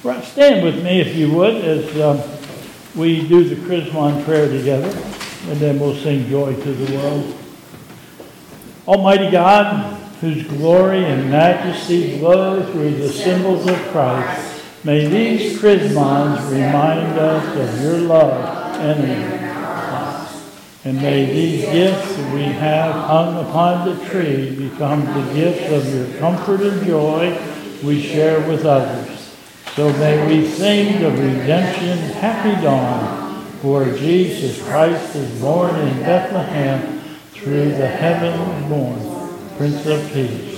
Right, stand with me if you would as we do the Chrismon prayer together, and then we'll sing Joy to the World. Almighty God, whose glory and majesty glow through the symbols of Christ, may these Chrismons remind us of your love and and may these gifts that we have hung upon the tree become the gifts of your comfort and joy we share with others. So may we sing the redemption happy dawn, for Jesus Christ is born in Bethlehem through the heaven born Prince of Peace.